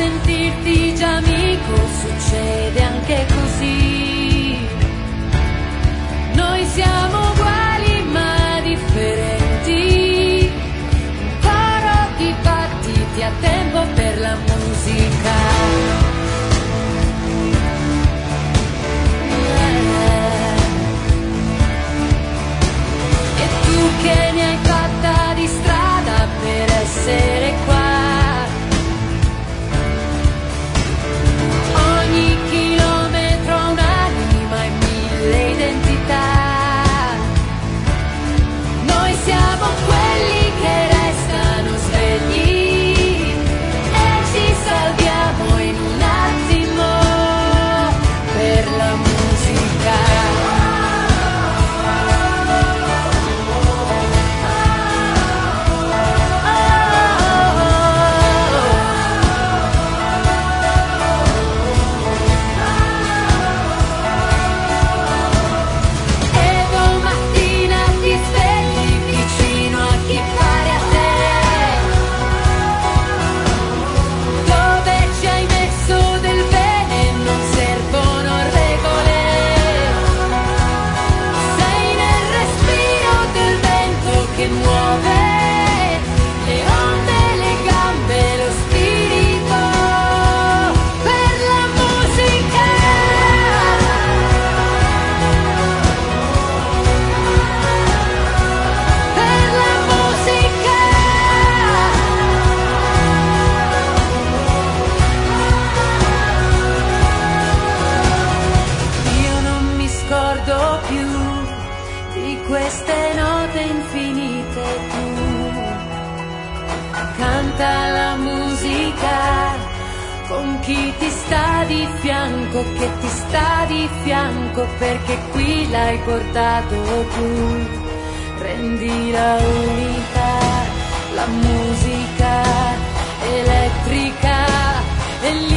sentirti già amico, succede anche così. Noi siamo uguali ma differenti, un coro di battiti a tempo per la musica. Che ne hai fatta di strada per essere qua. Ogni chilometro ha un'anima e 1000 identità. Noi siamo quelli che restano svegli e ci salviamo in un attimo per la musica. Queste note infinite tu canta la musica con chi ti sta di fianco, che ti sta di fianco perché qui l'hai portato tu. Rendi la unità, la musica elettrica e